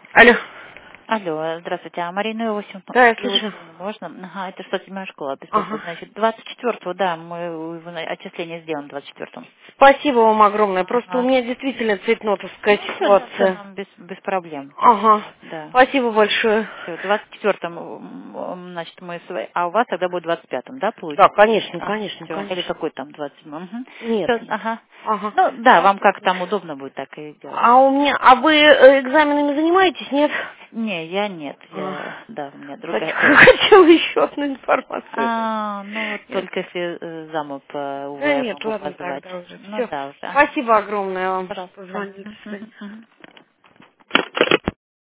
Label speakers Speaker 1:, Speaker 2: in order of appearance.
Speaker 1: Алло.
Speaker 2: Алло, здравствуйте, а Марина Иосифовна,
Speaker 1: Да, я слышу.
Speaker 2: можно? Ага, это что, 7-я школа, беспокоит.
Speaker 1: Ага.
Speaker 2: Значит, 24-го, да, мы его отчисление сделаем 24-м.
Speaker 1: Спасибо вам огромное. Просто у
Speaker 2: Ага.
Speaker 1: меня действительно цветнотовская
Speaker 2: Ну, все
Speaker 1: ситуация.
Speaker 2: нам без проблем.
Speaker 1: Ага.
Speaker 2: Да.
Speaker 1: Спасибо большое.
Speaker 2: Все, 24-м, значит, а у вас тогда будет 25-м, да,
Speaker 1: Да,
Speaker 2: получится?
Speaker 1: конечно,
Speaker 2: Ага,
Speaker 1: конечно,
Speaker 2: все. Или
Speaker 1: конечно.
Speaker 2: какой там 27-м? Угу.
Speaker 1: Нет,
Speaker 2: Все,
Speaker 1: нет.
Speaker 2: ага.
Speaker 1: Ага.
Speaker 2: Ну, да, вам как там удобно будет, так и делать.
Speaker 1: А вы экзаменами занимаетесь, нет?
Speaker 2: Не, я нет,
Speaker 1: А,
Speaker 2: да, у меня другая должность.
Speaker 1: Хотела еще одну информацию.
Speaker 2: Ну вот
Speaker 1: Нет.
Speaker 2: только если замок по УВ
Speaker 1: Да нет,
Speaker 2: могу
Speaker 1: ладно,
Speaker 2: позвать.
Speaker 1: тогда уже.
Speaker 2: Ну
Speaker 1: Все.
Speaker 2: да, уже. Ага.
Speaker 1: Спасибо огромное вам, что
Speaker 2: Пожалуйста.
Speaker 1: позвонили. До
Speaker 2: Мгм,
Speaker 1: свидания.
Speaker 2: мгм.